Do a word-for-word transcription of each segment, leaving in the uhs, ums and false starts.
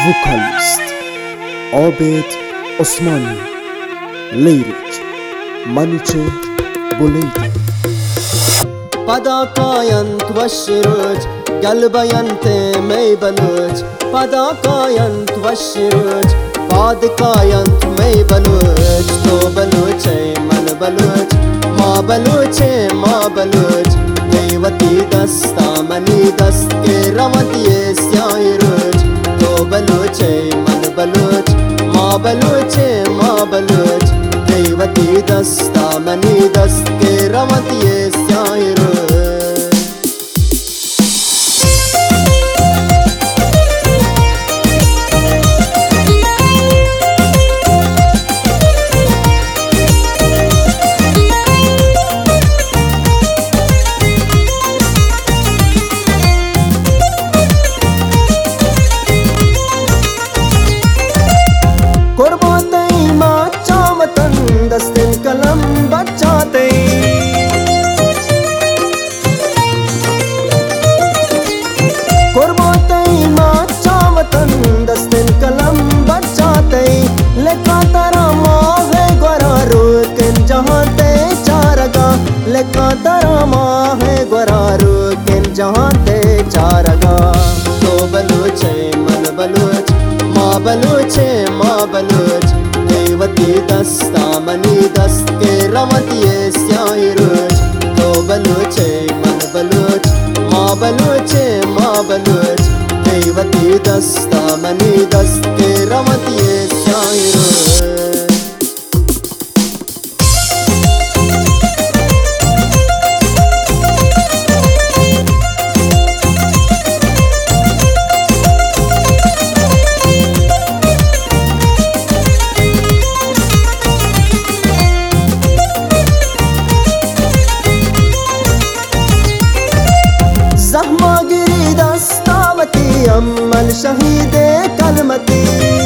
vocalist عابد عثماني lyric Maniche Buledi Padakayan twashiruj galbayante may baluj Padakayan twashiruj Padakayan may baluj To baluche man baluj Ma baluche ma baluj Devati dasta mani dast ke ravatiye syairuj To baluche man baluj Ma baluche ma baluj Devati dasta mani dast ke ravatiye syairuj दस्तिन कलम बचाते कुर्बाते माचा वतन दस्तिन कलम बचाते लेका तारा माँ है ग्वरा रुकिन जहाँ ते चारगा लेका तारा माँ है ग्वरा रुकिन जहाँ ते चारगा तो बलूचे मन बलूच माँ बलूचे माँ Baloch Devati dasta mani dast ke ravatiye syairuj To baluche man baluch Ma baluche ma baluch Devati dasta mani dast ke ravatiye syairuj ज़हमागिरी दस्तावती Ammal शहीदे Kalmati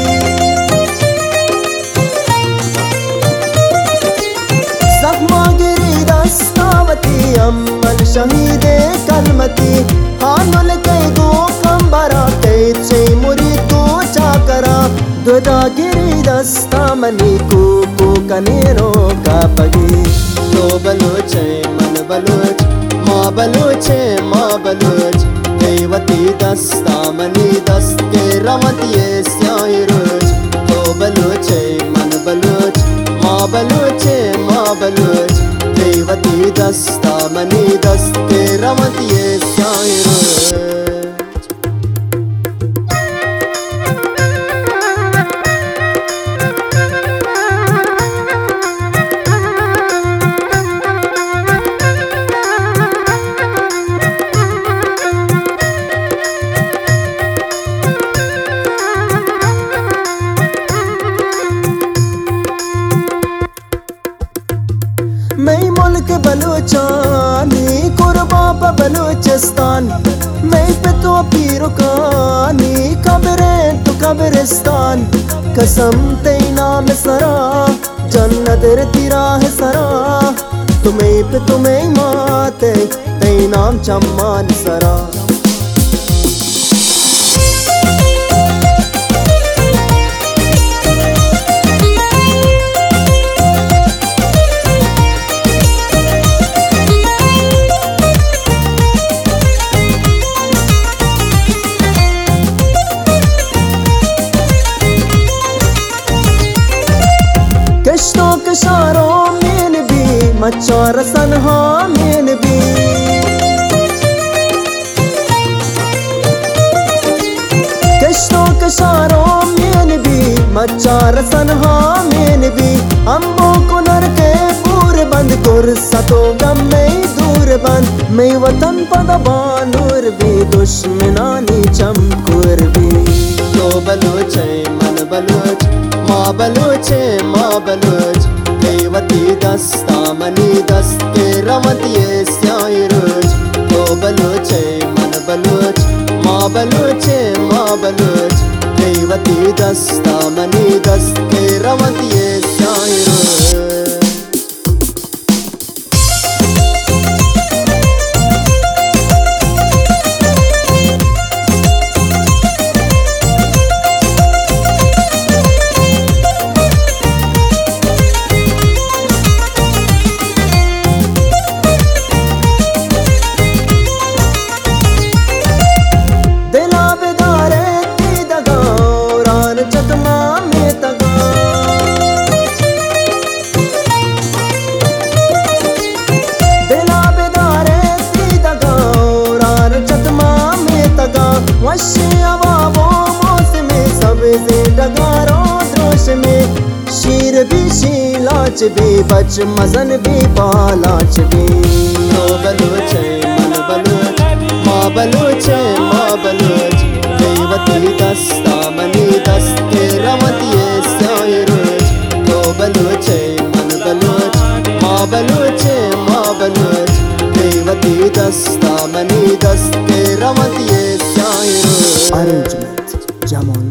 ज़हमागिरी दस्तावती Ammal शहीदे Kalmati हानुल कई दो कंबरा कई चे मुरी तो चाकरा दुदागिरी दस्तामनी को को कनेरो का पगी तो बलूचे मन Baloch Ma baluche ma baluch Devati dasta mani dast ke ravatiye syairuj To baluche man baluch Ma baluche ma baluch Devati dasta mani dast ke ravatiye syairuj मैं मुल्क बलूचानी कुर्बा प बलूचिस्तान मैं पे तो पीरुकानी कब्रें तो कब्रिस्तान कसम ते नाम सरा जन्नत तिरा है सरा तुम्हें पे तुम्हें माते ते नाम चम्मान सरा कश्तों कशारों में भी मचार सनहा में भी कश्तों कशारों में भी मचार सनहा में भी अम्बो को नर के पूरे बंद कर सतो गम में दूर बंद मैं वतन पदबानूर भी दुश्मनानी चमकुर भी तो बलूचे मन Baloch Ma baluche ma baluch Devati dasta mani dast ke ravatiye syairuj To baluche man baluch Ma baluche ma baluch Devati dasta mani dast ke ravatiye syairuj अवाबो मौसमे सब्ज़े डगारो द्रोश में शीर भी शीलाच भी बच मजन भी पालाच भी नो बलूच मन बलूच माँ बलूच माँ बलूच देवती दस्ता मनी दस्ते रमतिये सायरुच नो बलूच मन बलूच माँ बलूच माँ बलूच देवती दस्ता मनी दस्ते रमतिये सायरुच Arrangement Jamon